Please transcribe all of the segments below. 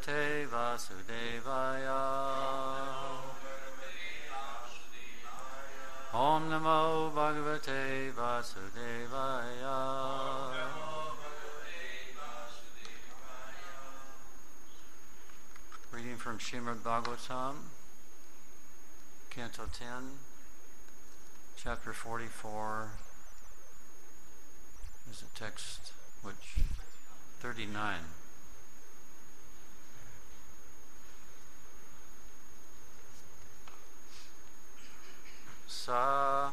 Bhagavate Vasudevaya. Om Namo Bhagavate Vasudevaya. Reading from Srimad Bhagavatam, Canto 10, Chapter 44, is a text which 39. Sa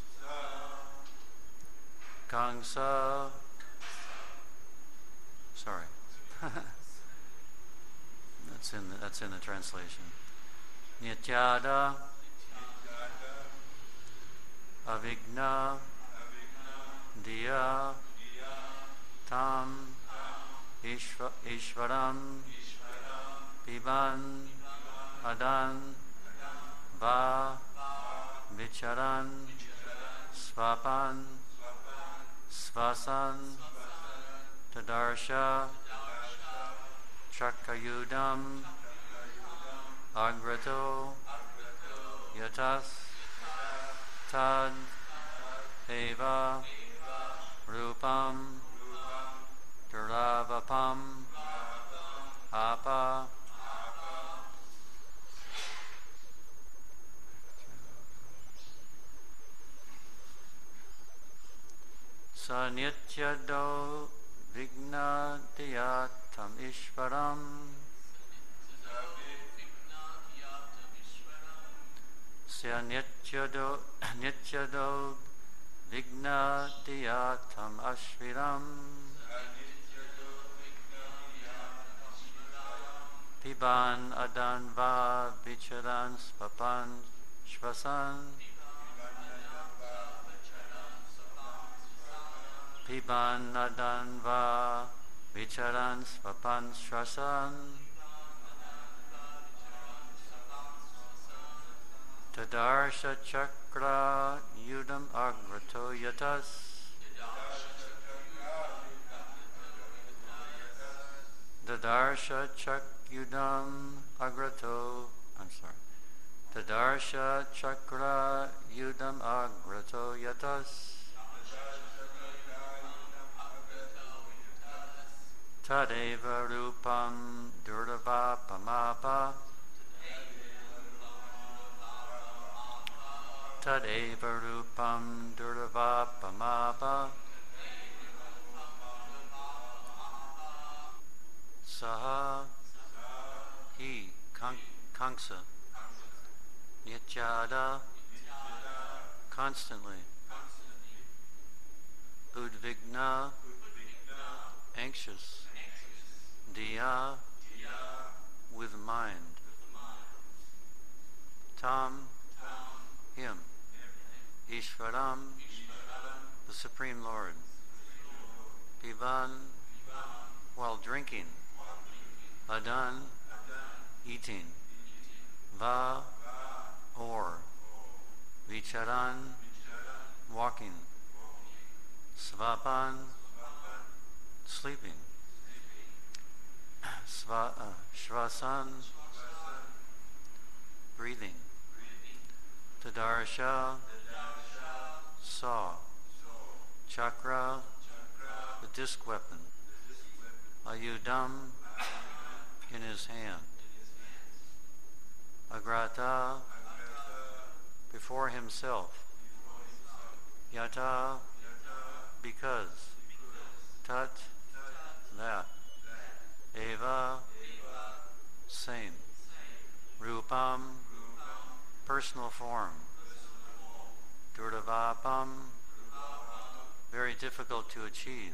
Kangsa. Sorry. That's in the translation. Nityada Avigna Diya Tam Ishvaram Piban Adan Va Vicharan Svapan Svasan Tadarsha Chakayudam Agrato Yatas Tad Eva Rupam Duravapam Apa Sanityado Vignadeyatam Ishvaram Nityado Vignadeyatam Ashviram Piban Adan Va Vicharan Svapan Shvasan Piban Adan Va Vicharan Svapan Shvasan Tadarsha Chakra Yudam Agrato Yatas Tadarsha Chakyudam Agrato Tadarsha Chakra Yudam Agrato Yatas Tadeva Rupam Durava Pamapa Tadeva Rupam Durava Pamapa Saha He Kangsa Nityada constantly Udvigna anxious Diya with mind Tam him Ishvaram the Supreme Lord Piban while drinking Adan eating Va or Vicharan walking Svapan sleeping Shvasan breathing Tadarsha saw Chakra the disc weapon Ayudam in his hand Agrata before himself Yata because Tat that Eva same Rupam personal form Durdavapam very difficult to achieve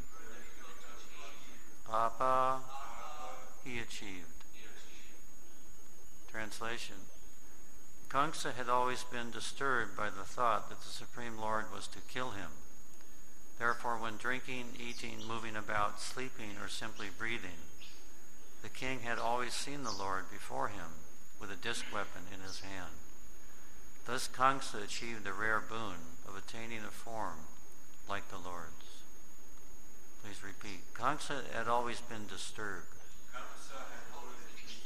Apa he achieved. Translation. Kangsa had always been disturbed by the thought that the Supreme Lord was to kill him. Therefore, when drinking, eating, moving about, sleeping, or simply breathing, the king had always seen the Lord before him with a disc weapon in his hand. Thus Kangsa achieved the rare boon of attaining a form like the Lord's. Please repeat. Kangsa had always been disturbed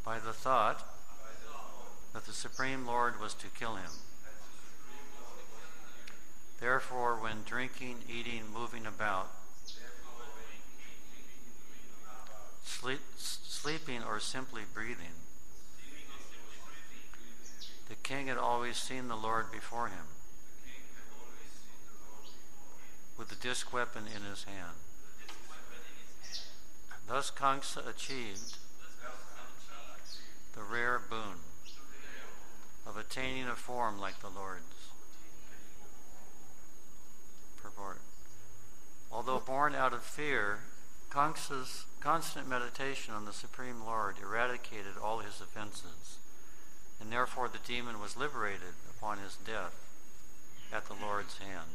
by the thought that the Supreme Lord was to kill him. Therefore, when drinking, eating, moving about, sleeping, or simply breathing, the king had always seen the Lord before him, with the disc weapon in his hand. Thus Kangsa achieved the rare boon of attaining a form like the Lord's. Purport. Although born out of fear, Kangsa's constant meditation on the Supreme Lord eradicated all his offenses, and therefore the demon was liberated upon his death at the Lord's hands.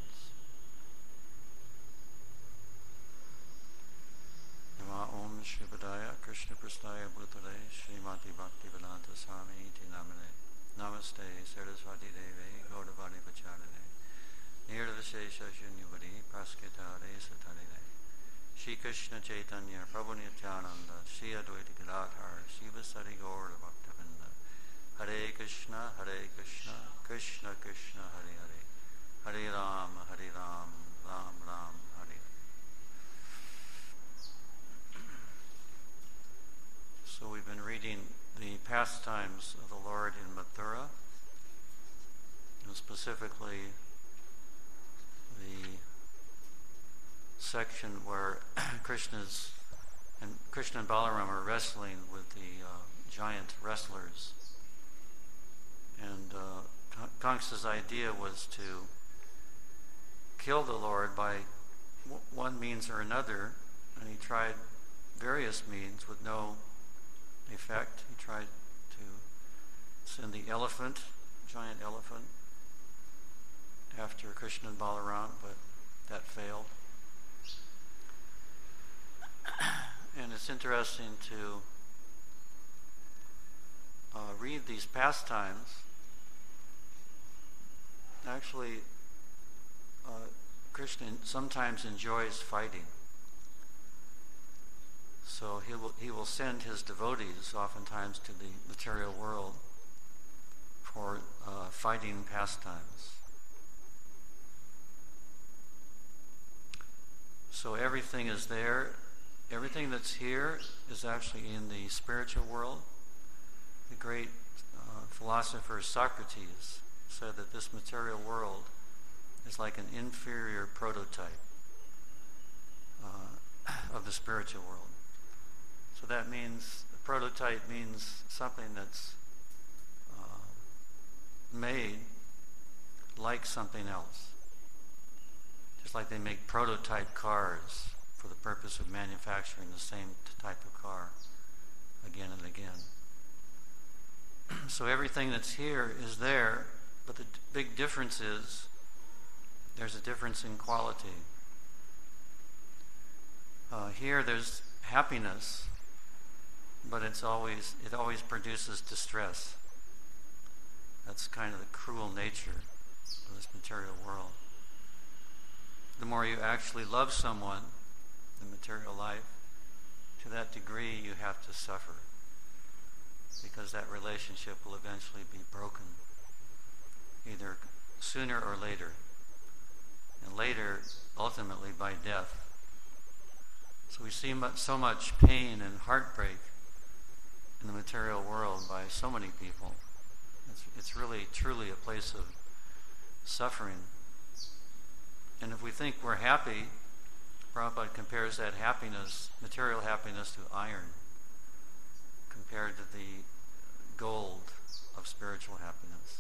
Om Shivadaya Krishna Prasthaya Bhutale Srimati Bhaktivedanta Swami Iti Namane Namaste Saraswati Deve Gaudavani Pacharane Nirdashesha Shunyavadi Praskitare Satarine Shri Krishna Chaitanya Prabhu Nityananda Shri Advaita Gadadhar Shiva Sari Gaur Bhaktavinda Hare Krishna Krishna Krishna Hare Hare Hare Ram Ram Ram Hare. So we've been reading the pastimes of the Lord in Mathura, and specifically the section where Krishna and Balaram are wrestling with the giant wrestlers. And Kangsa's idea was to kill the Lord by one means or another, and he tried various means with no effect. He tried to send the giant elephant, after Krishna and Balaram, but that failed. And it's interesting to read these pastimes. Actually, Krishna sometimes enjoys fighting. So he will send his devotees oftentimes to the material world for fighting pastimes. So everything is there. Everything that's here is actually in the spiritual world. The great philosopher Socrates said that this material world is like an inferior prototype of the spiritual world. So that means, the prototype means something that's made like something else. Just like they make prototype cars for the purpose of manufacturing the same type of car again and again. So everything that's here is there, but the big difference is there's a difference in quality. Here there's happiness, but it always produces distress. That's kind of the cruel nature of this material world. The more you actually love someone in material life, to that degree you have to suffer, because that relationship will eventually be broken, either sooner or later, and later ultimately by death. So we see so much pain and heartbreak in the material world by so many people. It's really, truly a place of suffering. And if we think we're happy, Prabhupada compares that happiness, material happiness, to iron, compared to the gold of spiritual happiness.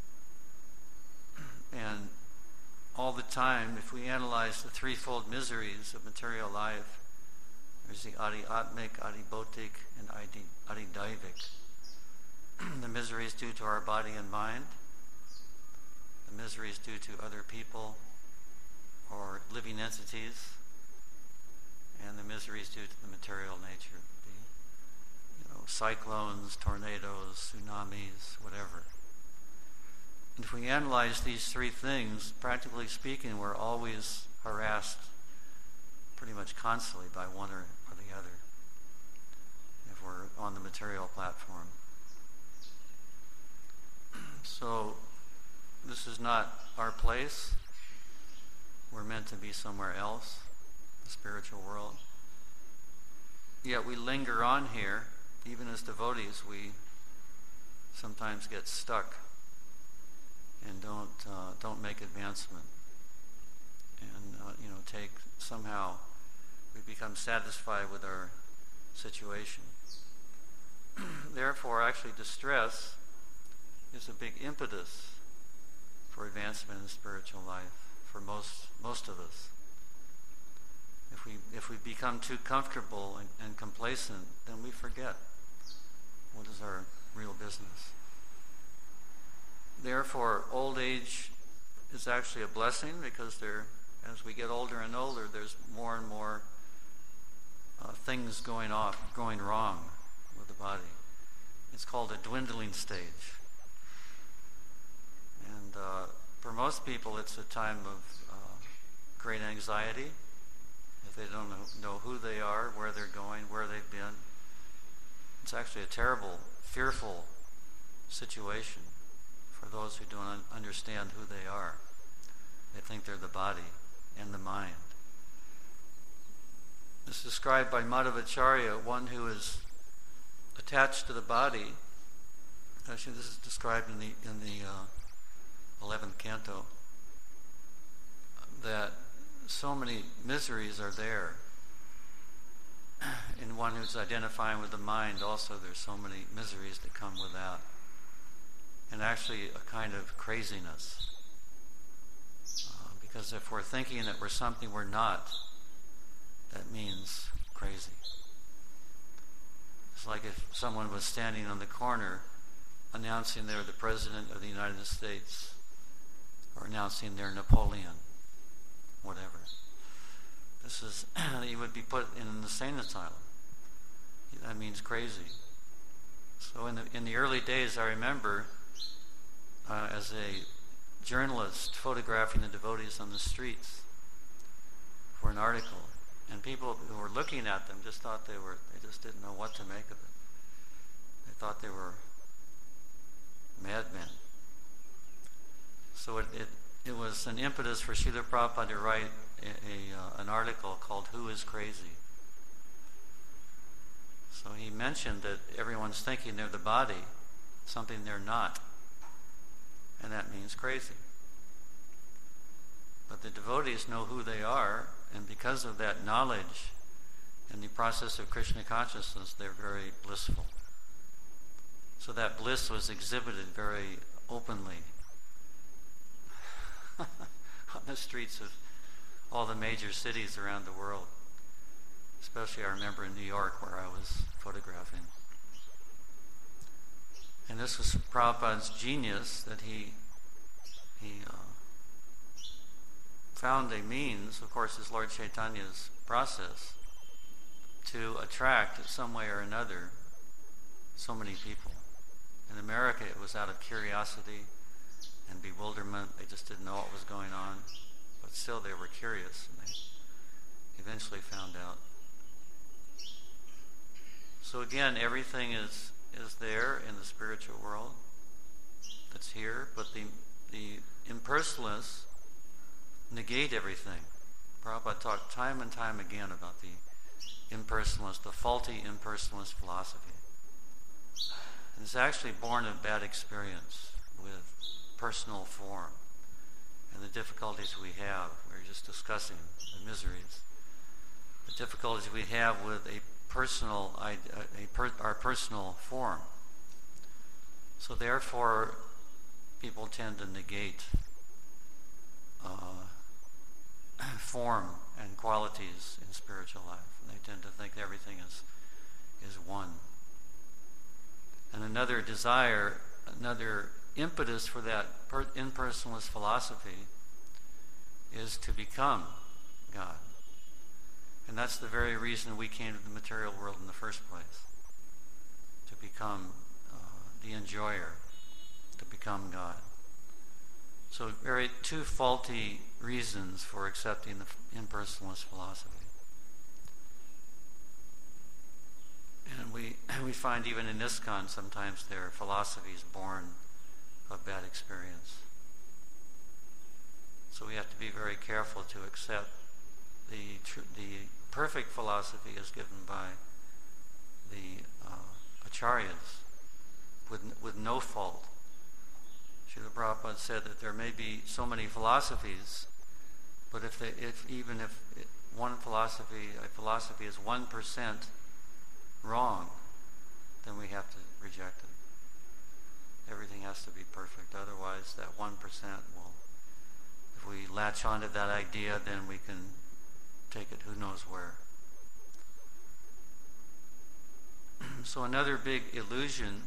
And all the time, if we analyze the threefold miseries of material life, there's the adi-atmic, adi-bautic, and adi-daivik. The miseries due to our body and mind, the miseries due to other people or living entities, and the miseries due to the material nature, the cyclones, tornadoes, tsunamis, whatever. And if we analyze these three things, practically speaking, we're always harassed pretty much constantly by one or the other. If we're on the material platform. So this is not our place. We're meant to be somewhere else, the spiritual world. Yet we linger on here. Even as devotees, we sometimes get stuck and don't make advancement. And somehow we become satisfied with our situation. Therefore, actually, distress is a big impetus for advancement in spiritual life for most of us. If we become too comfortable and complacent, then we forget what is our real business. Therefore, old age is actually a blessing, because as we get older and older, there's more and more things going wrong with the body. It's called a dwindling stage. And for most people, it's a time of great anxiety. If they don't know who they are, where they're going, where they've been. It's actually a terrible, fearful situation for those who don't understand who they are. They think they're the body and the mind. It's described by Madhvacharya, one who is attached to the body. Actually, this is described in the 11th canto, that so many miseries are there. In one who's identifying with the mind, also there's so many miseries that come with that. And actually a kind of craziness. Because if we're thinking that we're something we're not, that means crazy. It's like if someone was standing on the corner announcing they're the President of the United States, or announcing they're Napoleon, whatever. He would be put in an insane asylum. That means crazy. So in the early days, I remember as a journalist photographing the devotees on the streets for an article, and people who were looking at them just thought they just didn't know what to make of it. They thought they were madmen. So it was an impetus for Srila Prabhupada to write an article called "Who is Crazy?" So he mentioned that everyone's thinking they're the body, something they're not, and that means crazy. But the devotees know who they are, and because of that knowledge and the process of Krishna consciousness, they're very blissful. So that bliss was exhibited very openly on the streets of all the major cities around the world. Especially I remember in New York, where I was photographing. And this was Prabhupada's genius, that he found a means, of course it's Lord Chaitanya's process, to attract in some way or another so many people. In America it was out of curiosity and bewilderment. They just didn't know what was going on, but still they were curious, and they eventually found out. So again, everything is there in the spiritual world that's here, but the impersonalists negate everything. Prabhupada talked time and time again about the impersonalist, the faulty impersonalist philosophy. And it's actually born of bad experience with personal form and the difficulties we have. We were just discussing the miseries. The difficulties we have with our personal form. So therefore, people tend to negate form and qualities in spiritual life. And they tend to think everything is one. And another desire, another impetus for that impersonalist philosophy is to become God. And that's the very reason we came to the material world in the first place. To become the enjoyer, to become God. So two faulty reasons for accepting the impersonalist philosophy. And we find even in ISKCON sometimes their philosophy is born of bad experience. So we have to be very careful to accept the perfect philosophy is given by the Acharyas with no fault. Srila Prabhupada said that there may be so many philosophies, but if a philosophy is 1% wrong, then we have to reject it. Everything has to be perfect. Otherwise, that 1% will, if we latch onto that idea, then we can take it who knows where. So another big illusion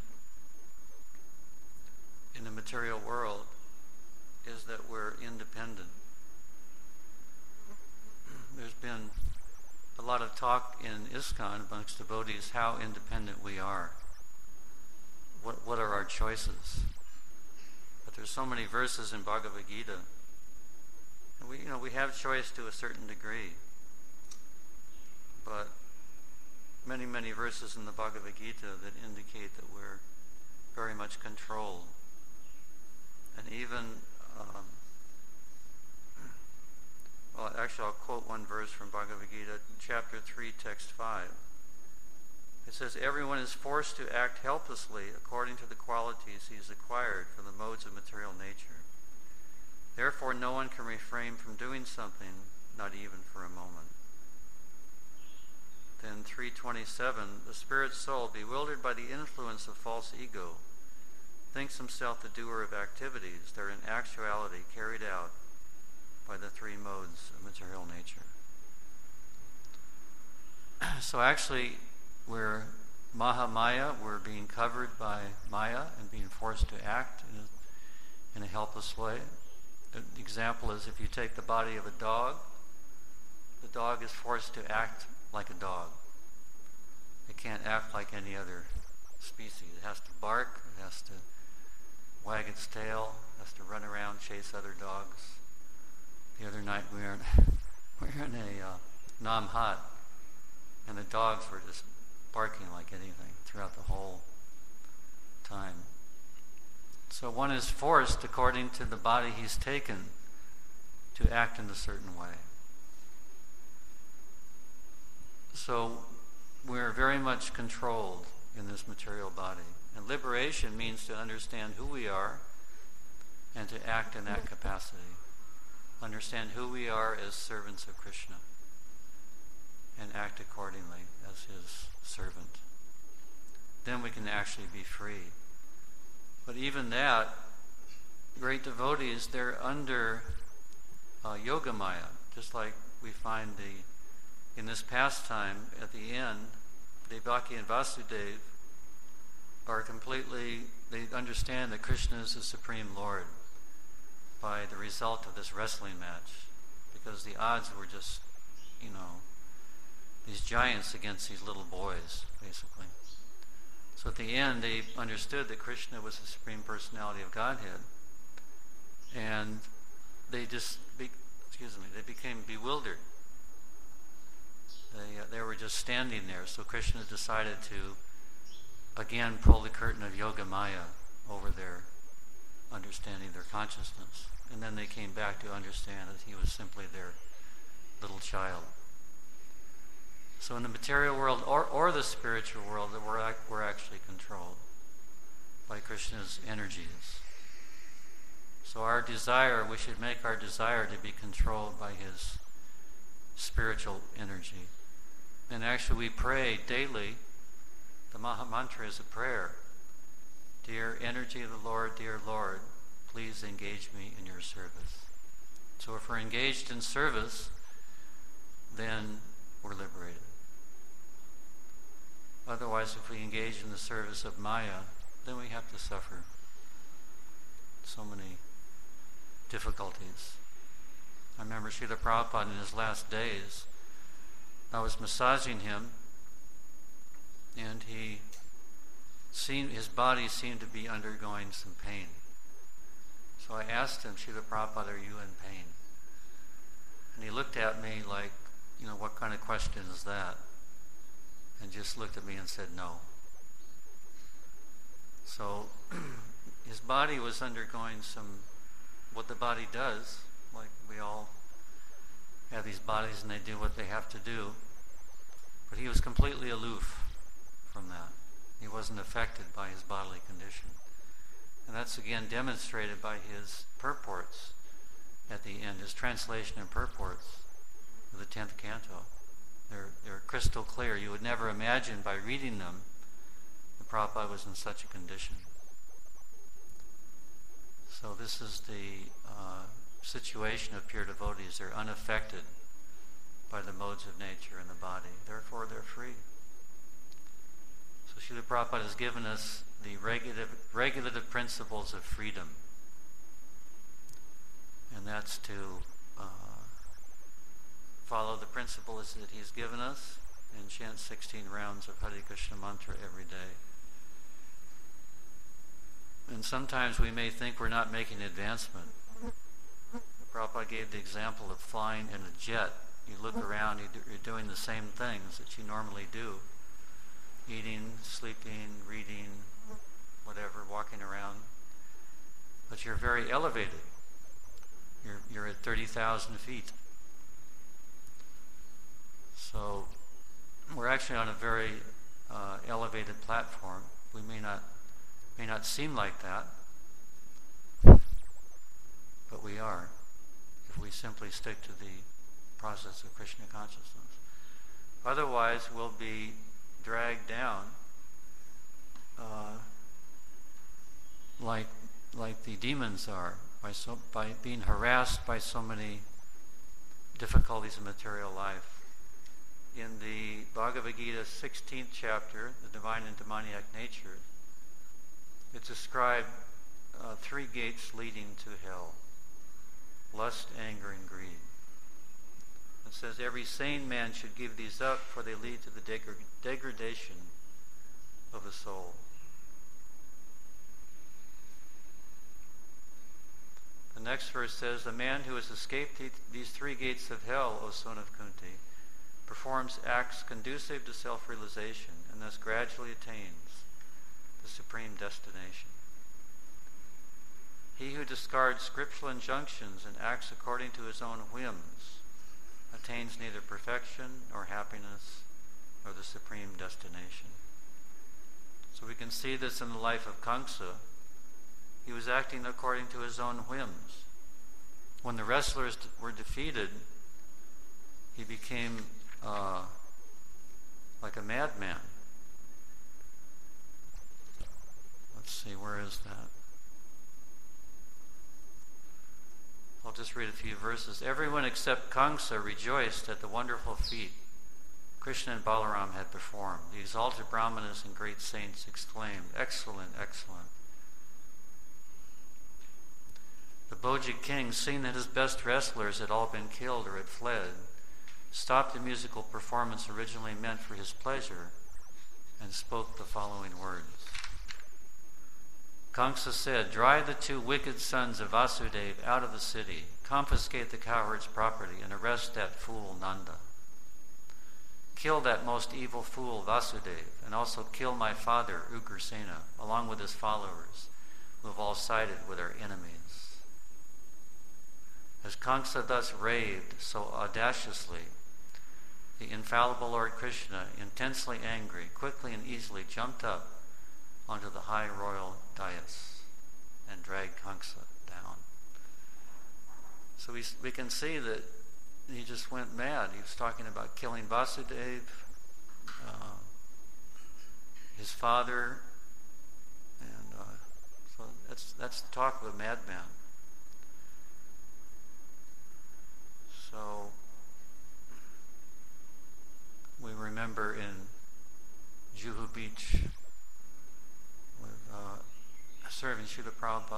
in the material world is that we're independent. There's been a lot of talk in ISKCON amongst devotees how independent we are. What are our choices? But there's so many verses in Bhagavad Gita, and we have choice to a certain degree. But many verses in the Bhagavad Gita that indicate that we're very much controlled. And even, I'll quote one verse from Bhagavad Gita, chapter 3, text 5. It says, everyone is forced to act helplessly according to the qualities he has acquired from the modes of material nature. Therefore, no one can refrain from doing something, not even for a moment. Then 3:27, the spirit soul, bewildered by the influence of false ego, thinks himself the doer of activities that are in actuality carried out by the three modes of material nature. So actually, we're Mahamaya, we're being covered by Maya and being forced to act in a helpless way. The example is if you take the body of a dog, the dog is forced to act like a dog. It can't act like any other species. It has to bark, it has to wag its tail, it has to run around, chase other dogs. The other night we were in a Namhat, and the dogs were just barking like anything throughout the whole time. So one is forced, according to the body he's taken, to act in a certain way. So we're very much controlled in this material body. And liberation means to understand who we are and to act in that capacity. Understand who we are as servants of Krishna and act accordingly as his servant. Then we can actually be free. But even that, great devotees, they're under Yogamaya, just like we find in this pastime at the end, Devaki and Vasudeva are they understand that Krishna is the Supreme Lord by the result of this wrestling match, because the odds were just, these giants against these little boys, basically. So at the end, they understood that Krishna was the Supreme Personality of Godhead, and they became bewildered. They were just standing there. So Krishna decided to again pull the curtain of Yoga Maya over their understanding, their consciousness. And then they came back to understand that he was simply their little child. So in the material world or the spiritual world, we're actually controlled by Krishna's energies. So our desire, we should make our desire to be controlled by his spiritual energy. And actually we pray daily. The Maha Mantra is a prayer. Dear energy of the Lord, dear Lord, please engage me in your service. So if we're engaged in service, then we're liberated. Otherwise, if we engage in the service of Maya, then we have to suffer so many difficulties. I remember Srila Prabhupada in his last days, I was massaging him, and his body seemed to be undergoing some pain. So I asked him, Srila Prabhupada, are you in pain? And he looked at me like, what kind of question is that? and just looked at me and said no. So his body was undergoing what the body does, like we all have these bodies and they do what they have to do. But he was completely aloof from that. He wasn't affected by his bodily condition. And that's again demonstrated by his purports at the end, his translation and purports of the 10th canto. They're crystal clear. You would never imagine by reading them that Prabhupada was in such a condition. So this is the situation of pure devotees. They're unaffected by the modes of nature and the body. Therefore, they're free. So Srila Prabhupada has given us the regulative principles of freedom. And that's to follow the principles that he's given us and chant 16 rounds of Hare Krishna mantra every day. And sometimes we may think we're not making advancement. Prabhupada gave the example of flying in a jet. You look around, you're doing the same things that you normally do. Eating, sleeping, reading, whatever, walking around. But you're very elevated. You're at 30,000 feet. So we're actually on a very elevated platform. We may not seem like that, but we are, if we simply stick to the process of Krishna consciousness. Otherwise, we'll be dragged down like the demons are, by being harassed by so many difficulties in material life. In the Bhagavad Gita 16th chapter, the divine and demoniac nature, it's described 3 gates leading to hell: lust, anger, and greed. It says every sane man should give these up, for they lead to the degradation of the soul. The next verse says, the man who has escaped these 3 gates of hell, O son of Kunti, performs acts conducive to self-realization and thus gradually attains the supreme destination. He who discards scriptural injunctions and acts according to his own whims attains neither perfection nor happiness nor the supreme destination. So we can see this in the life of Kamsa. He was acting according to his own whims. When the wrestlers were defeated, he became like a madman. Let's see, where is that? I'll just read a few verses. Everyone except Kamsa rejoiced at the wonderful feat Krishna and Balaram had performed. The exalted brahmanas and great saints exclaimed, "Excellent, excellent." The Bojik king, seeing that his best wrestlers had all been killed or had fled, stopped the musical performance originally meant for his pleasure and spoke the following words. Kamsa said, "Drive the 2 wicked sons of Vasudeva out of the city, confiscate the cowherd's property, and arrest that fool Nanda. Kill that most evil fool Vasudeva, and also kill my father Ugrasena, along with his followers, who have all sided with our enemies." As Kamsa thus raved so audaciously, the infallible Lord Krishna, intensely angry, quickly and easily jumped up onto the high royal dais and dragged Kamsa down. So we can see that he just went mad. He was talking about killing Vasudeva, his father, and so that's the talk of a madman. So we remember in Juhu Beach with serving Srila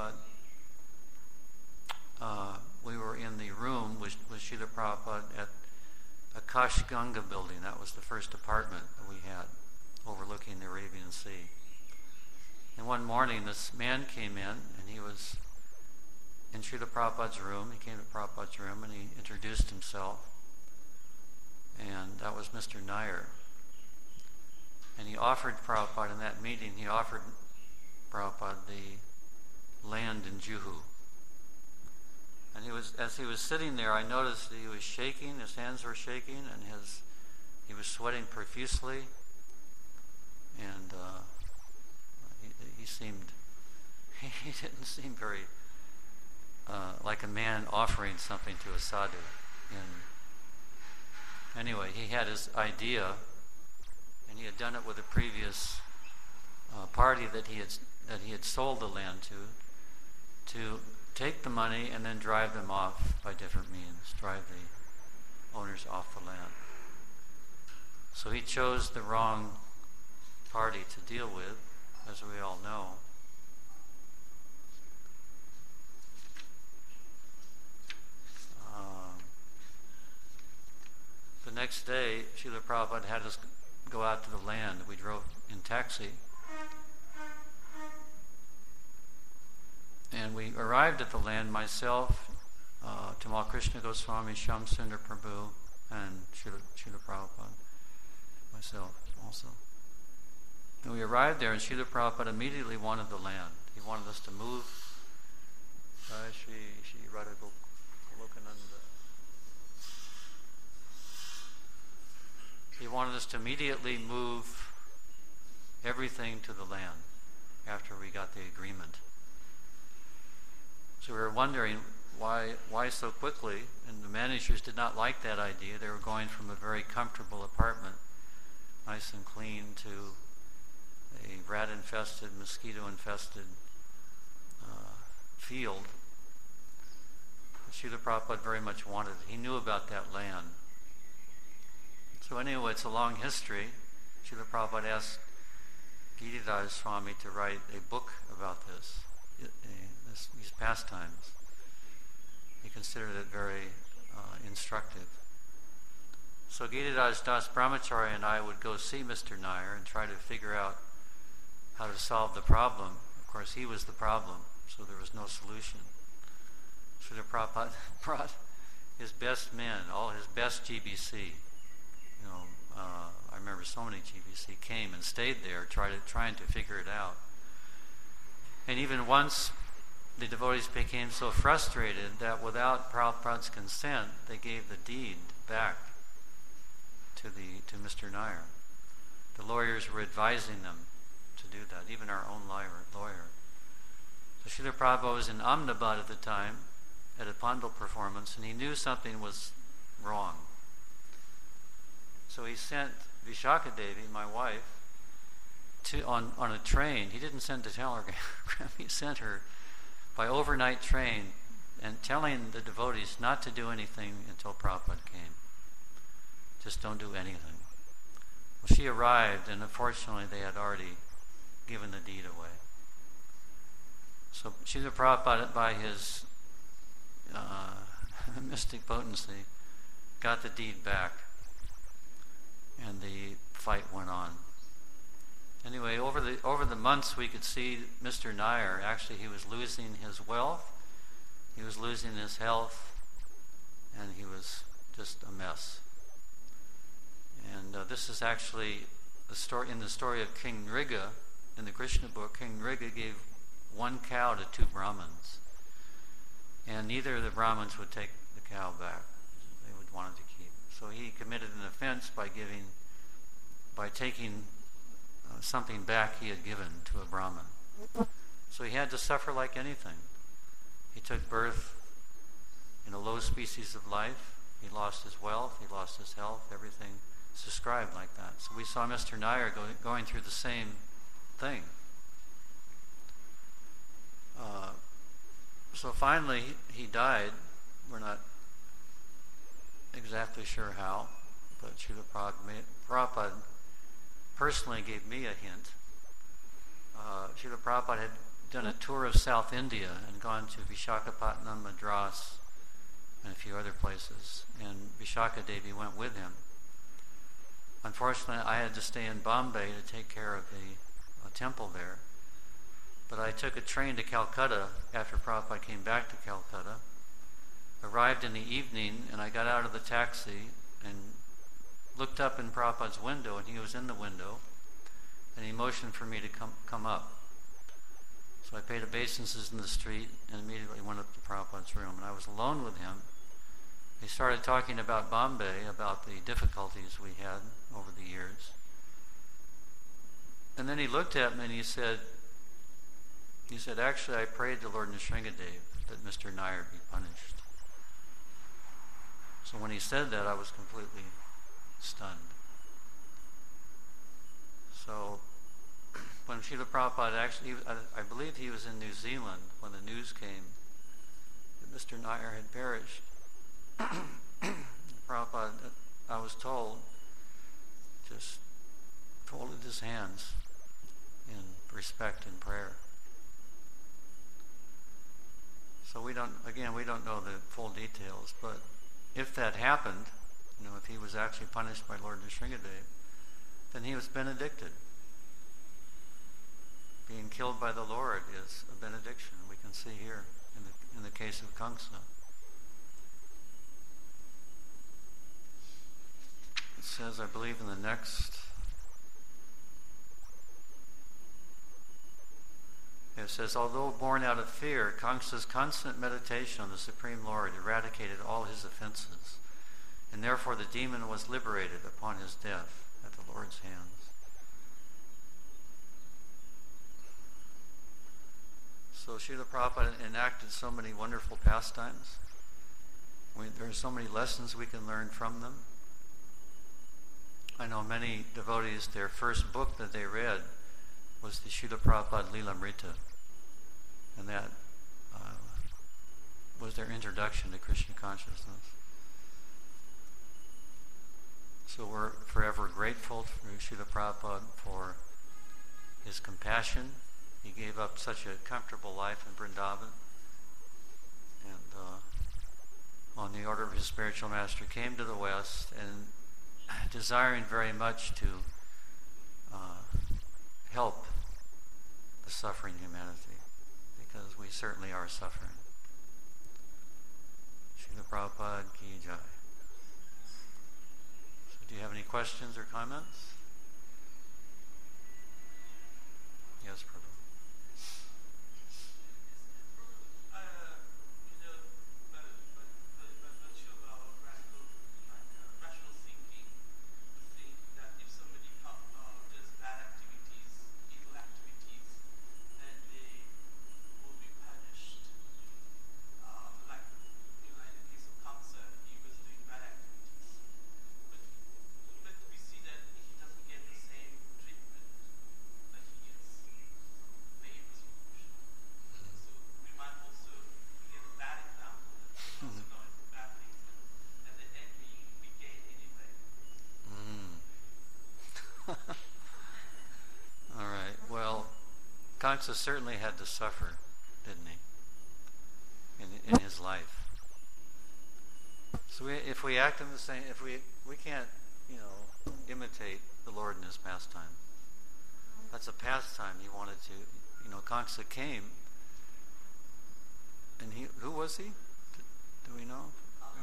Prabhupada, we were in the room with Srila Prabhupada at Akash Ganga building. That was the first apartment that we had overlooking the Arabian Sea. And one morning this man came in, and he was in Srila Prabhupada's room. He came to Prabhupada's room and he introduced himself. And that was Mr. Nair. And he offered Prabhupada in that meeting, he offered Prabhupada the land in Juhu. And as he was sitting there, I noticed that he was shaking, his hands were shaking, and he was sweating profusely. And he didn't seem very like a man offering something to a sadhu. And anyway, he had his idea, and he had done it with a previous party that he had sold the land to take the money and then drive them off by different means, drive the owners off the land. So he chose the wrong party to deal with, as we all know. The next day, Srila Prabhupada had us go out to the land. We drove in taxi. And we arrived at the land, myself, Tamal Krishna Goswami, Shamsundar Prabhu, and Srila Prabhupada, myself also. And we arrived there, and Srila Prabhupada immediately wanted the land. He wanted us to move. Shri Radha Golokananda. He wanted us to immediately move everything to the land after we got the agreement. So we were wondering why so quickly, and the managers did not like that idea. They were going from a very comfortable apartment, nice and clean, to a rat-infested, mosquito-infested field. Srila Prabhupada very much wanted it. He knew about that land. So anyway, it's a long history. Srila Prabhupada asked Giridhar Swami to write a book about these pastimes. He considered it very instructive. So Giridhar Das Brahmachari and I would go see Mr. Nair and try to figure out how to solve the problem. Of course, he was the problem, so there was no solution. Srila Prabhupada brought his best men, all his best GBC. I remember so many GBC came and stayed there trying to figure it out. And even once the devotees became so frustrated that without Prabhupada's consent, they gave the deed back to Mr. Nair. The lawyers were advising them to do that, even our own lawyer. So Srila Prabhupada was in Ahmedabad at the time at a Pandal performance, and he knew something was wrong. So he sent Vishaka Devi, my wife, on a train. He didn't send a telegram. He sent her by overnight train and telling the devotees not to do anything until Prabhupada came. Just don't do anything. Well, she arrived, and unfortunately they had already given the deed away. So Srila Prabhupada, by his mystic potency, got the deed back, and the fight went on. Anyway, over the months, we could see Mr. Nair. Actually, he was losing his wealth, he was losing his health, and he was just a mess. And this is actually in the story of King Nriga in the Krishna book. King Nriga gave one cow to two Brahmins, and neither of the Brahmins would take the cow back. They would want it to keep. So he committed an offense by taking something back he had given to a Brahmin. So he had to suffer like anything. He took birth in a low species of life. He lost his wealth, he lost his health, everything is described like that. So we saw Mr. Nair going through the same thing. So finally he died. We're not exactly sure how, but Srila Prabhupada personally gave me a hint. Srila Prabhupada had done a tour of South India and gone to Vishakhapatnam, Madras, and a few other places, and Vishaka Devi went with him. Unfortunately, I had to stay in Bombay to take care of the temple there, but I took a train to Calcutta after Prabhupada came back to Calcutta, arrived in the evening, and I got out of the taxi and looked up in Prabhupada's window, and he was in the window, and he motioned for me to come up. So I paid obeisances in the street and immediately went up to Prabhupada's room. And I was alone with him. He started talking about Bombay, about the difficulties we had over the years. And then he looked at me and he said, actually, I prayed to Lord Nrsingadev that Mr. Nair be punished. So when he said that, I was completely stunned. So when Srila Prabhupada actually, I believe he was in New Zealand when the news came that Mr. Nair had perished. Prabhupada, I was told, just folded his hands in respect and prayer. So we don't know the full details, but if that happened, if he was actually punished by Lord Nrsingadev, then he was benedicted. Being killed by the Lord is a benediction. We can see here in the case of Kamsa. It says, I believe in the next, it says, although born out of fear, Kamsa's constant meditation on the Supreme Lord eradicated all his offenses, and therefore the demon was liberated upon his death at the Lord's hands. So Srila Prabhupada enacted so many wonderful pastimes. There are so many lessons we can learn from them. I know many devotees, their first book that they read was the Srila Prabhupada Lilamrita. And that was their introduction to Krishna consciousness. So we're forever grateful to Srila Prabhupada for his compassion. He gave up such a comfortable life in Vrindavan. And on the order of his spiritual master, came to the West and desiring very much to help the suffering humanity, because we certainly are suffering. Srila Prabhupada Ki Jai. So do you have any questions or comments? Yes, Prabhu. All right. Well, Kamsa certainly had to suffer, didn't he, in his life? So if we act in the same, if we can't, imitate the Lord in his pastime. That's a pastime he wanted to. Kamsa came, and who was he? Do we know?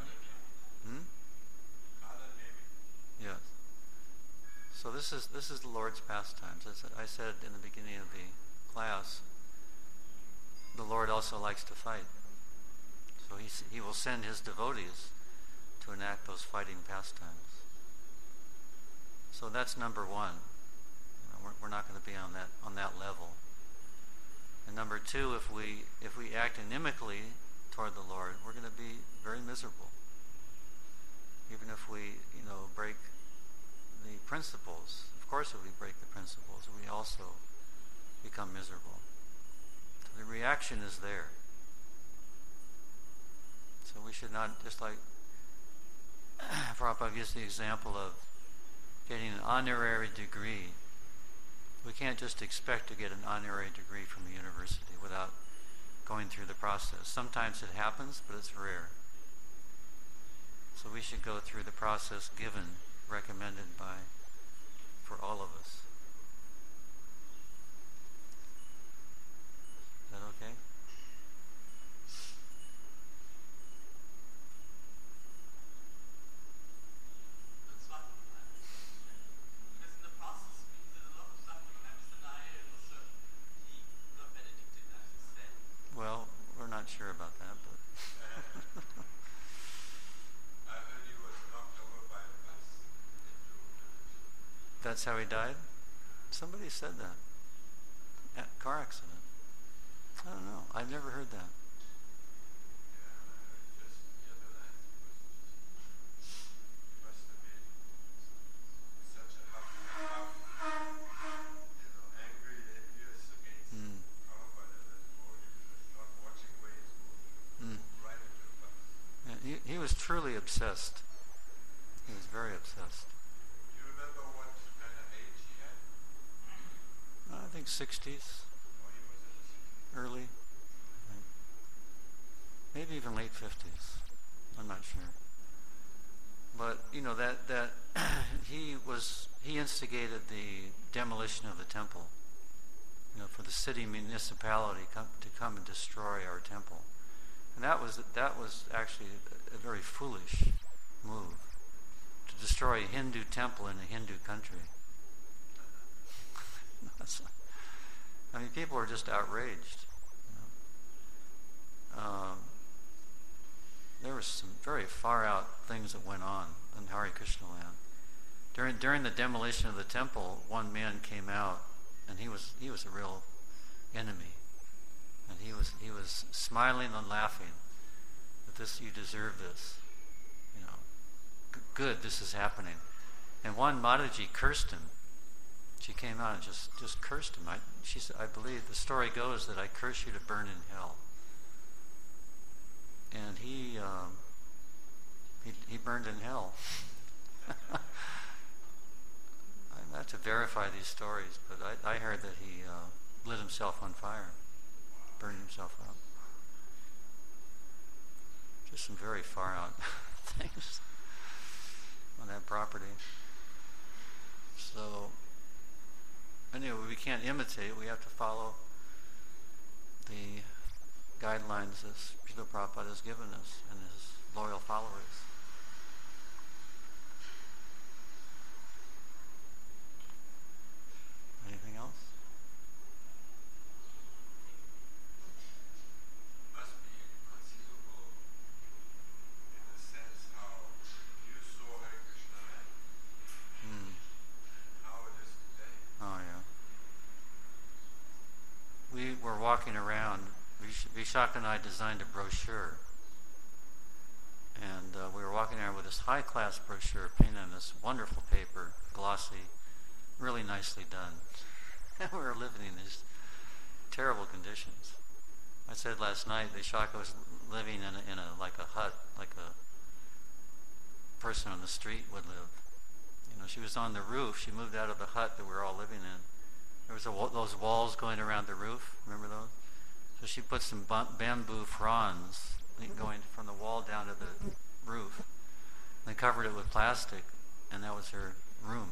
Yes. So this is the Lord's pastimes. As I said in the beginning of the class, the Lord also likes to fight. So he will send his devotees to enact those fighting pastimes. So that's number one. We're not going to be on that level. And number two, if we act inimically toward the Lord, we're going to be very miserable. Even if we break the principles. Of course, if we break the principles, we also become miserable. So the reaction is there. So we should not, just like Prabhupada gives the example of getting an honorary degree. We can't just expect to get an honorary degree from the university without going through the process. Sometimes it happens, but it's rare. So we should go through the process recommended for all of us. Is that okay? that's how he died? Somebody said that. Car accident. I don't know. I've never heard that. He was truly obsessed. He was very obsessed. Do you remember what kind of age he had? I think 60s. Oh, he was in the 60s. Early. Maybe even late 50s. I'm not sure. But, you know, that he instigated the demolition of the temple, you know, for the city municipality to come and destroy our temple. And that was actually a very foolish move, to destroy a Hindu temple in a Hindu country. I mean, people are just outraged. You know? There were some very far out things that went on in Hare Krishna land. During the demolition of the temple, one man came out, and he was a real enemy. And he was smiling and laughing that you deserve this, you know, good, this is happening. And one Mataji cursed him. She came out and just cursed him. She said, I believe the story goes that I curse you to burn in hell. And he burned in hell. I have to verify these stories, but I heard that he lit himself on fire. Burned himself up. Just some very far out things on that property. So, anyway, we can't imitate, we have to follow the guidelines that Srila Prabhupada has given us and his loyal followers. Anything else? Walking around, Vishaka and I designed a brochure, and we were walking around with this high-class brochure painted on this wonderful paper, glossy, really nicely done. And we were living in these terrible conditions. I said last night Vishaka was living in a like a hut, like a person on the street would live. You know, she was on the roof. She moved out of the hut that we were all living in. There was those walls going around the roof. Remember those? So she put some bamboo fronds going from the wall down to the roof. They covered it with plastic, and that was her room.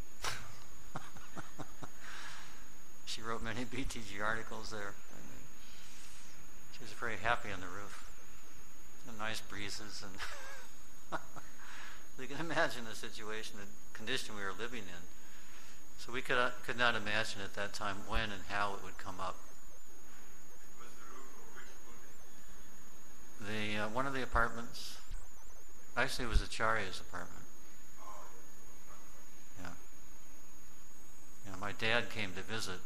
She wrote many BTG articles there. She was very happy on the roof. And nice breezes, and you can imagine the situation, the condition we were living in. So we could not imagine at that time when and how it would come up. Was the roof of which building? One of the apartments. Actually, it was Acharya's apartment. Oh, yeah. Yeah, my dad came to visit.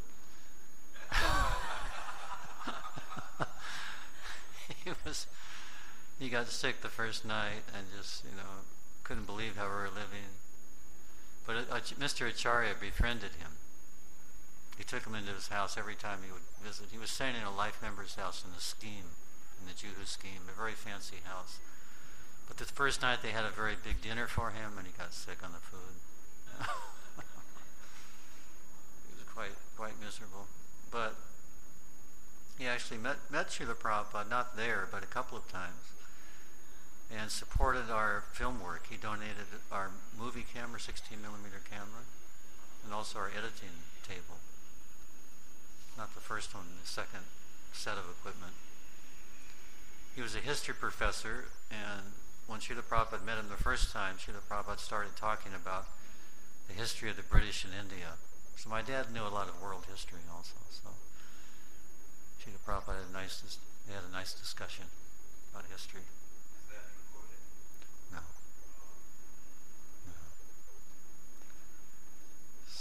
He got sick the first night and just, couldn't believe how we were living. But Mr. Acharya befriended him. He took him into his house every time he would visit. He was staying in a life member's house in the scheme, in the Juhu scheme, a very fancy house. But the first night they had a very big dinner for him, and he got sick on the food. He was quite miserable. But he actually met Srila Prabhupada, not there, but a couple of times, and supported our film work. He donated our movie camera, 16mm camera, and also our editing table. Not the first one, the second set of equipment. He was a history professor, and when Srila Prabhupada met him the first time, Srila Prabhupada started talking about the history of the British in India. So my dad knew a lot of world history also. So Srila Prabhupada had a nice discussion about history. is that recorded? No.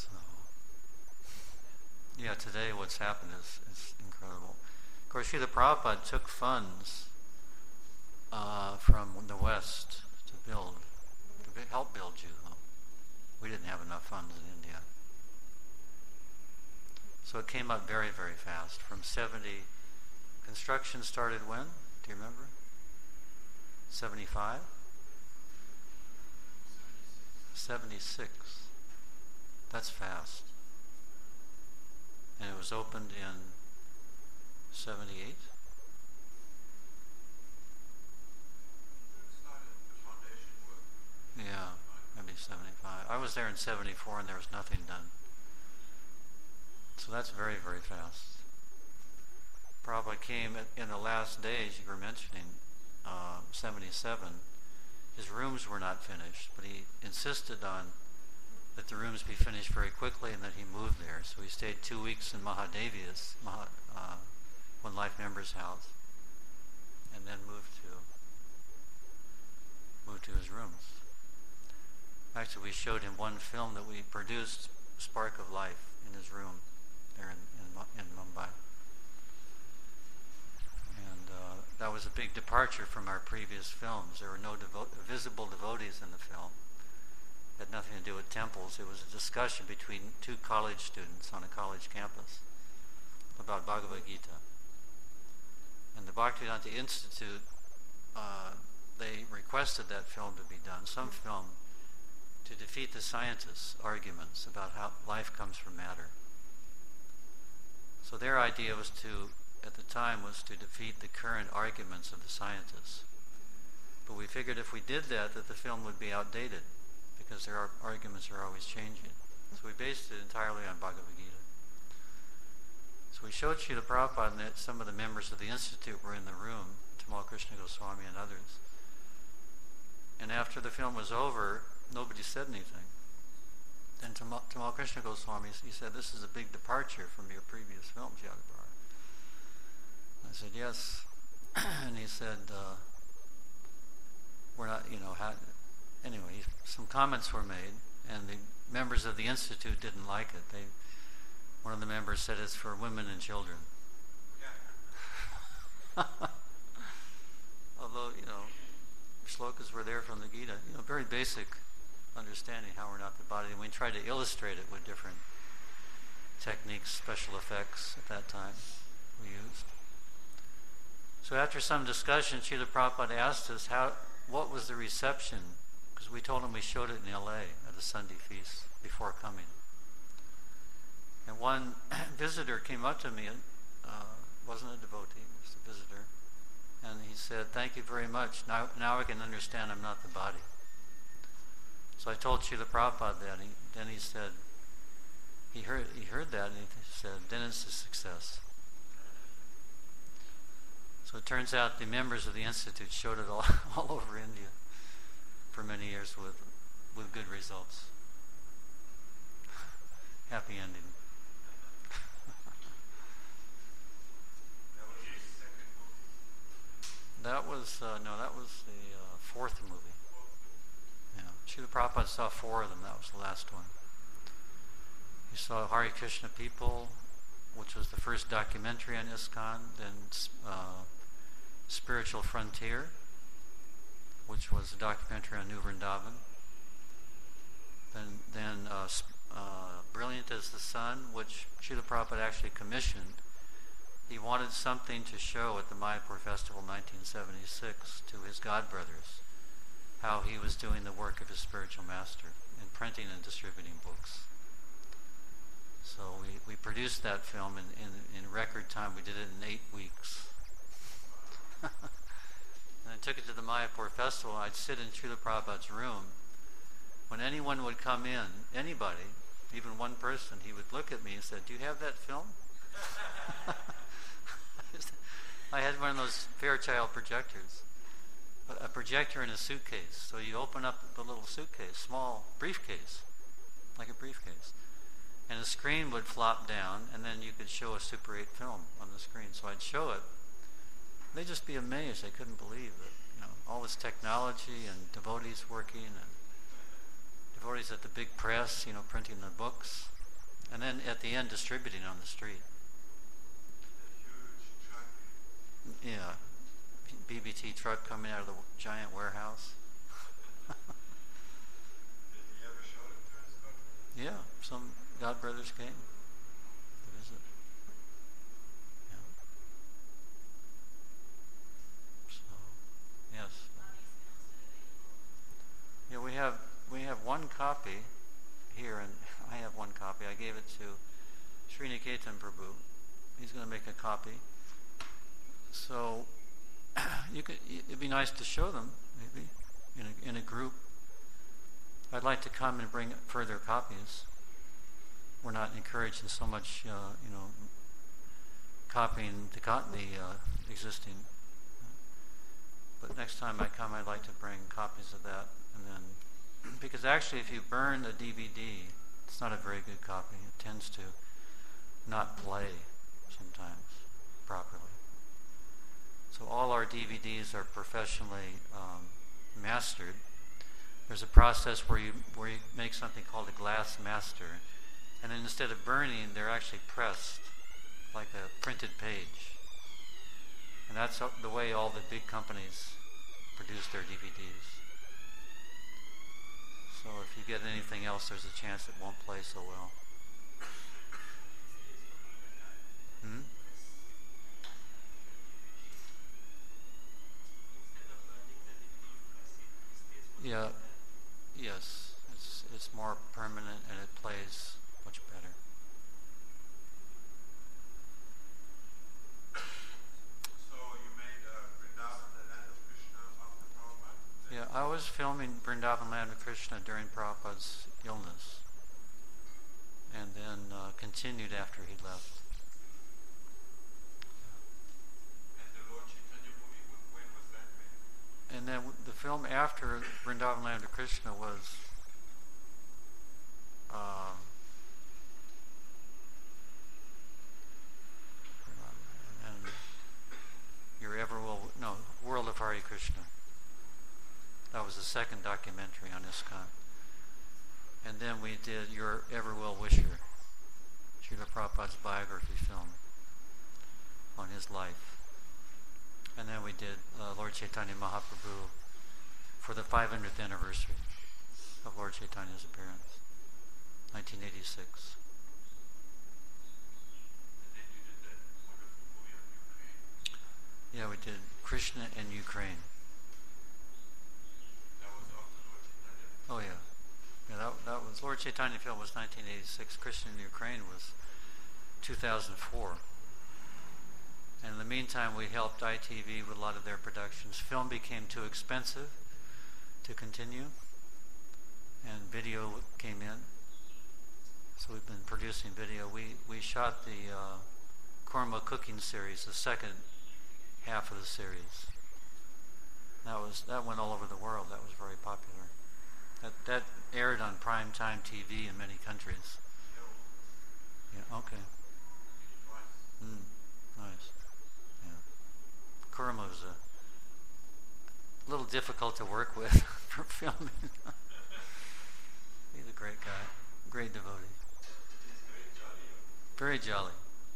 Yeah, today what's happened is incredible. Of course, Srila Prabhupada took funds from the West to help build Juho. We didn't have enough funds in India. So it came up very, very fast. From 70, construction started when? Do you remember? 75? 76. That's fast. And it was opened in 78? Yeah, maybe 75. I was there in 74 and there was nothing done. So that's very, very fast. Prabhupada came in the last days, you were mentioning, 77. His rooms were not finished, but he insisted on that the rooms be finished very quickly and that he moved there. So he stayed 2 weeks in Mahadevi's, One Life Member's house, and then moved to his rooms. Actually, we showed him one film that we produced, Spark of Life, in his room there in Mumbai. And that was a big departure from our previous films. There were no visible devotees in the film. It had nothing to do with temples. It was a discussion between two college students on a college campus about Bhagavad Gita. And the Bhaktivedanta Institute, they requested that film to be done, some film to defeat the scientists' arguments about how life comes from matter. So their idea was at the time, to defeat the current arguments of the scientists. But we figured if we did that the film would be outdated, because their arguments are always changing. So we based it entirely on Bhagavad Gita. So we showed Srila Prabhupada, and that some of the members of the Institute were in the room, Tamal Krishna Goswami and others. And after the film was over, nobody said anything. Then Tamal Krishna Goswami, he said, "This is a big departure from your previous films, Yadavar." I said, "Yes." And he said, "We're not, anyway, some comments were made, and the members of the Institute didn't like it. One of the members said it's for women and children. Yeah. Although, shlokas were there from the Gita, very basic understanding how we're not the body. And we tried to illustrate it with different techniques, special effects at that time we used. So after some discussion, Srila Prabhupada asked us what was the reception, because we told him we showed it in LA at the Sunday feast before coming. And one visitor came up to me, and wasn't a devotee, just a visitor, and he said, "Thank you very much. Now I can understand I'm not the body." So I told Srila Prabhupada that, and then he said, he heard that, and he said, "Then it's a success." So it turns out the members of the Institute showed it all over India for many years with good results. Happy ending. That was the fourth movie. Yeah, Srila Prabhupada saw 4 of them. That was the last one. He saw Hare Krishna People, which was the first documentary on ISKCON. Then Spiritual Frontier, which was a documentary on New Vrindavan. Then Brilliant as the Sun, which Srila Prabhupada actually commissioned. He wanted something to show at the Mayapur Festival 1976 to his godbrothers, how he was doing the work of his spiritual master in printing and distributing books. So we produced that film in record time. We did it in 8 weeks. And I took it to the Mayapur Festival. I'd sit in Srila Prabhupada's room. When anyone would come in, anybody, even one person, he would look at me and say, "Do you have that film?" I had one of those Fairchild projectors, a projector in a suitcase. So you open up the little suitcase, small briefcase, like a briefcase, and a screen would flop down, and then you could show a Super 8 film on the screen. So I'd show it. They'd just be amazed. They couldn't believe it. All this technology and devotees working, and devotees at the big press, printing the books. And then at the end, distributing on the street. A huge truck. Yeah, BBT truck coming out of the giant warehouse. Did he ever show it to his godmother? Yeah, some godbrothers came to visit. Yeah. So, yes. Yeah, we have one copy here, and I have one copy. I gave it to Sriniketan Prabhu. He's going to make a copy. So it'd be nice to show them, maybe, in a group. I'd like to come and bring further copies. We're not encouraging so much, copying the existing. But next time I come, I'd like to bring copies of that, and then, because actually, if you burn a DVD, it's not a very good copy. It tends to not play sometimes properly. So all our DVDs are professionally mastered. There's a process where you make something called a glass master, and then instead of burning, they're actually pressed like a printed page. And that's the way all the big companies produce their DVDs. So if you get anything else, there's a chance it won't play so well. Yeah, yes, it's more permanent and it plays much better. So you made Vrindavan, the land of Krishna, after Prabhupada? Yeah, I was filming Vrindavan Land of Krishna during Prabhupada's illness, and then continued after he left. And the Lord Chaitanya movie, when was that made? And then the film after Vrindavan Land of Krishna was and World of Hare Krishna. That was the second documentary on ISKCON. And then we did Your Ever Well Wisher, Srila Prabhupada's biography film on his life. And then we did Lord Chaitanya Mahaprabhu for the 500th anniversary of Lord Chaitanya's appearance, 1986. And then you did that wonderful movie on Ukraine. Yeah, we did Krishna and Ukraine. That was after Lord Chaitanya. Oh yeah. Yeah, that was Lord Chaitanya film was 1986. Krishna in Ukraine was 2004. And in the meantime, we helped ITV with a lot of their productions. Film became too expensive to continue, and video came in. So we've been producing video. We shot the Korma cooking series, the second half of the series. That went all over the world. That was very popular. That aired on primetime TV in many countries. Yeah. Okay. Nice. Yeah. Kurma was a little difficult to work with for filming. He's a great guy, great devotee. He's very jolly. Very jolly.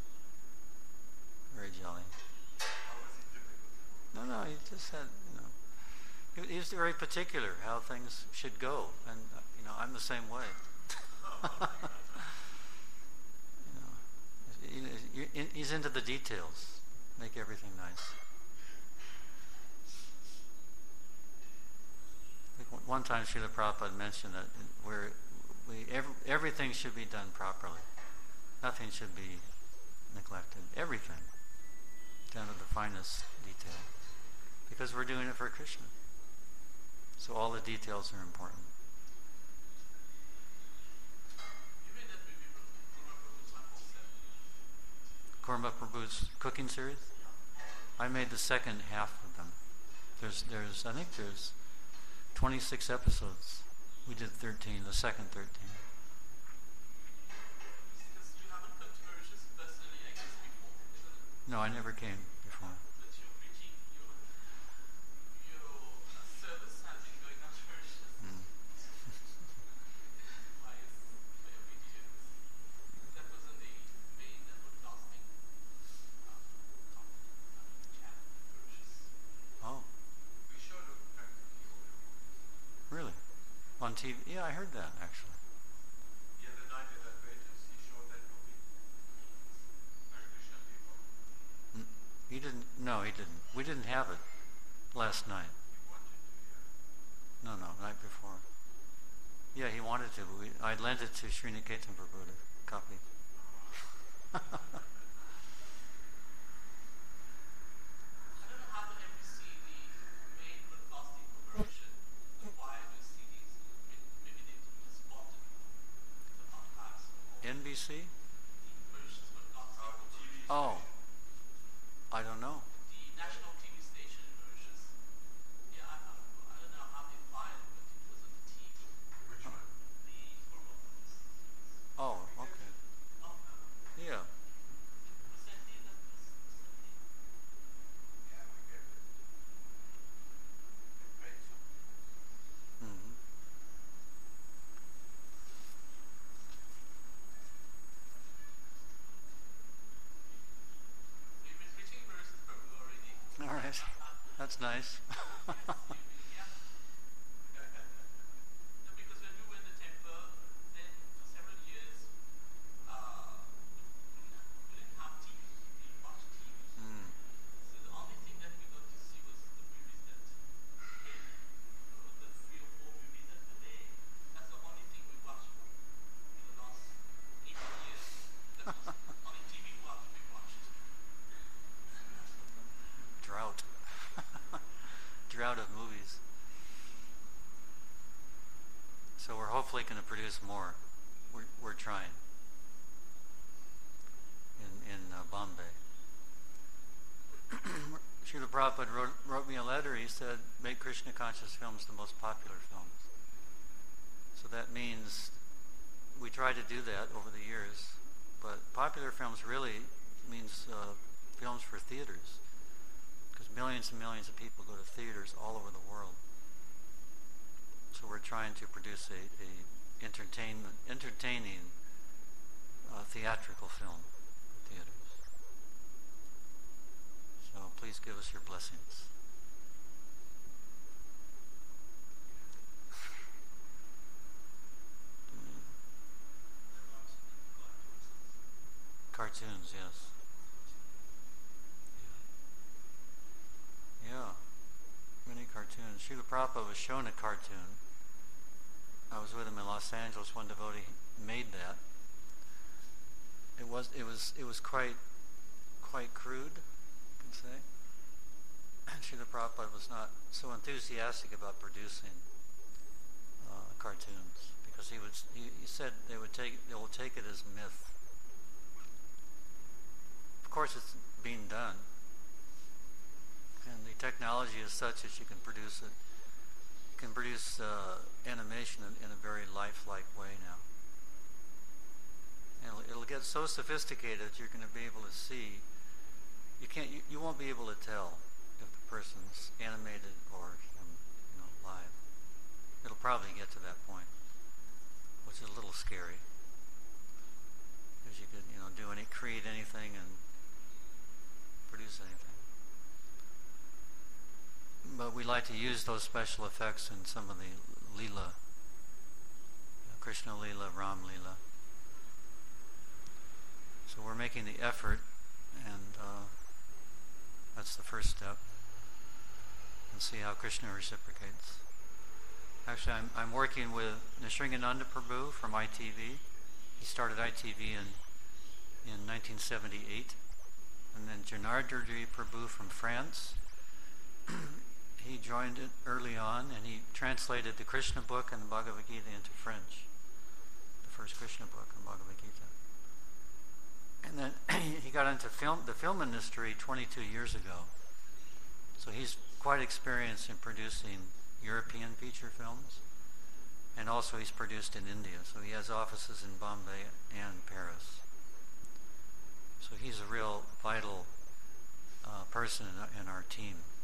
Very jolly. How was he difficult? No, he just had, he was very particular how things should go, and I'm the same way. He's into the details, make everything nice. Like one time Srila Prabhupada mentioned that everything should be done properly. Nothing should be neglected. Everything, down to the finest detail. Because we're doing it for Krishna. So all the details are important. You made that movie from Korma Prabhu's 147. Korma Prabhu's cooking series? I made the second half of them. I think there's 26 episodes. We did 13, the second 13. Because you haven't come to Mauritius personally, I guess, before, isn't it? No, I never came before. But your preaching, your service has been going on to Mauritius. Why is your videos? on TV. Yeah, I heard that actually. The other night at Adventist, he showed that movie. Hare Krishna people. He didn't. No, he didn't. We didn't have it last night. He wanted to, yeah. No, night before. Yeah, he wanted to, but I lent it to Sriniketan Prabhu to copy. I don't know how the NBC, the main broadcasting corporation, acquired the CDs. Maybe they just bought it, the archives. NBC? The Mauritius Broadcasting TV Oh, I don't know. The national TV station in Mauritius. Yeah, I don't know how they acquired it, but it was on the TV. Which one? The Kurma ones. Oh, okay. Oh, no. Yeah. Recently, that was recently. Yeah, we get it. They paid something. Hmm. We've been preaching Mauritius Prabhu already. All right. That's nice. Yeah. No, because when we were in the temple, then for several years, we didn't have TV. We didn't watch TV. Mm. So the only thing that we got to see was the movies that came, the 3 or 4 movies that were there. That's the only thing we watched in the last 18 years. That was only TV we watched. Drought. Drought of movies. So we're hopefully going to produce more. We're trying. In Bombay. Srila Prabhupada wrote me a letter. He said, make Krishna conscious films the most popular films. So that means we try to do that over the years. But popular films really means films for theaters. Because millions and millions of people go to theaters all over the world. So we're trying to produce a entertaining theatrical film for theaters. So please give us your blessings. Cartoons, yes. Yeah. Many cartoons. Srila Prabhupada was shown a cartoon. I was with him in Los Angeles. One devotee made that. It was quite crude, you can say. And Srila Prabhupada was not so enthusiastic about producing cartoons because he said they will take it as myth. Of course, it's being done. And the technology is such that you can produce it. You can produce animation in a very lifelike way now. And it'll get so sophisticated that you're going to be able to see. You won't be able to tell if the person's animated or live. It'll probably get to that point, which is a little scary, because you could create anything and produce anything. But we like to use those special effects in some of the Leela, Krishna Leela, Ram Leela. So we're making the effort, and that's the first step. And see how Krishna reciprocates. Actually, I'm working with Nisringananda Prabhu from ITV. He started ITV in 1978. And then Janardharji Prabhu from France. He joined it early on, and he translated the Krishna book and the Bhagavad Gita into French. The first Krishna book and Bhagavad Gita. And then he got into the film industry 22 years ago. So he's quite experienced in producing European feature films. And also he's produced in India. So he has offices in Bombay and Paris. So he's a real vital person in our team.